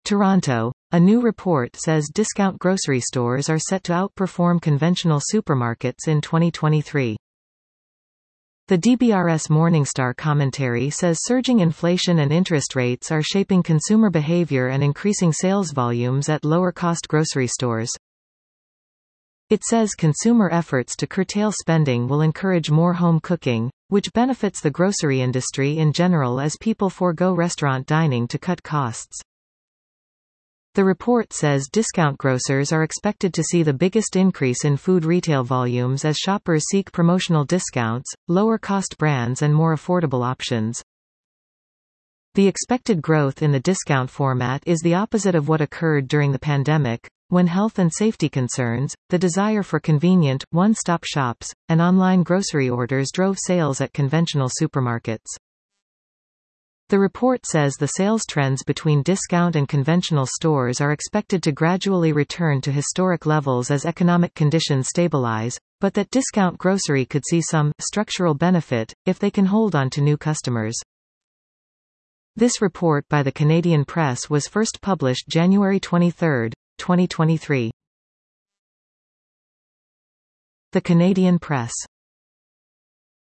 Toronto. A new report says discount grocery stores are set to outperform conventional supermarkets in 2023. The DBRS Morningstar commentary says surging inflation and interest rates are shaping consumer behavior and increasing sales volumes at lower-cost grocery stores. It says consumer efforts to curtail spending will encourage more home cooking, which benefits the grocery industry in general as people forego restaurant dining to cut costs. The report says discount grocers are expected to see the biggest increase in food retail volumes as shoppers seek promotional discounts, lower-cost brands and more affordable options. The expected growth in the discount format is the opposite of what occurred during the pandemic, when health and safety concerns, the desire for convenient, one-stop shops, and online grocery orders drove sales at conventional supermarkets. The report says the sales trends between discount and conventional stores are expected to gradually return to historic levels as economic conditions stabilize, but that discount grocery could see some structural benefit if they can hold on to new customers. This report by the Canadian Press was first published January 23, 2023. The Canadian Press.